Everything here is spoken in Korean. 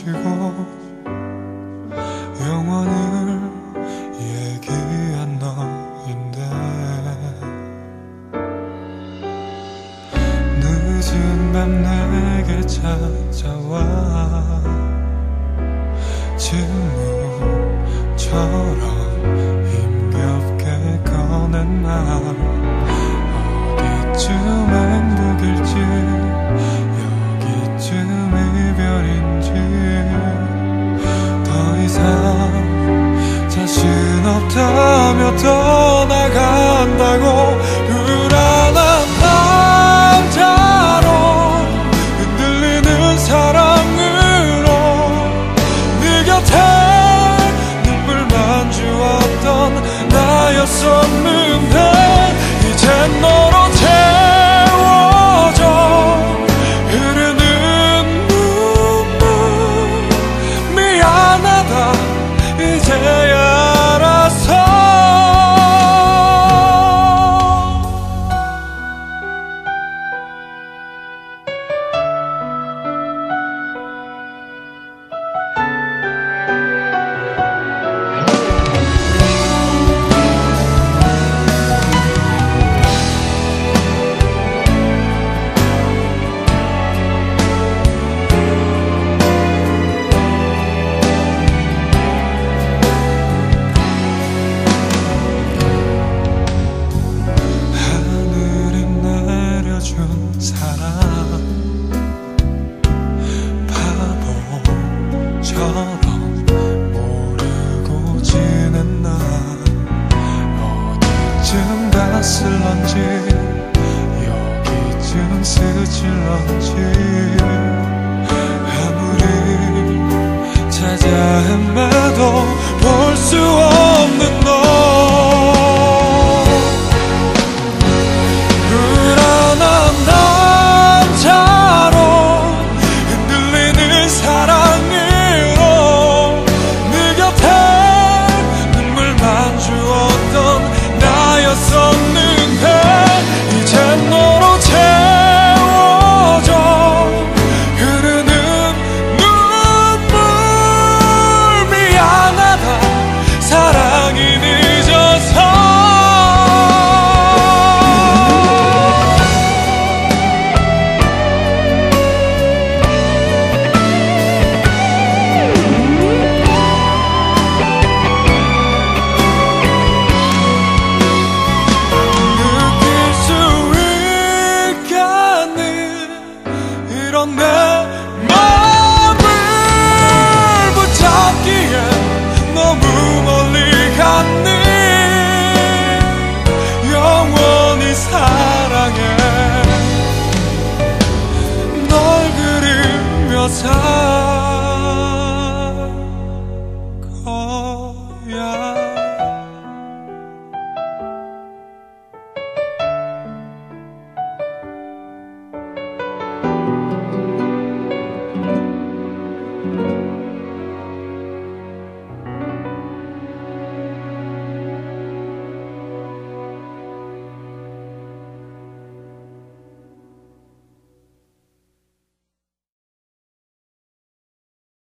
헤어지고 영원을 얘기한 너인데 늦은 밤 내게 찾아와 질문처럼 힘겹게 꺼낸 말 어디쯤 행복일지 여기쯤 이별인지 더 이상 자신 없다며 떠나간다고 불안한 남자로 흔들리는 사랑으로 네 곁에 눈물만 주었던 나였었는데 이젠 너로 채워져 흐르는 눈물 미안하다 이제야 알아서 사랑 바보처럼 모르고 지낸 나 어디쯤 갔을런지 여기쯤 스칠런지 아무리 찾아 헤매도 볼 수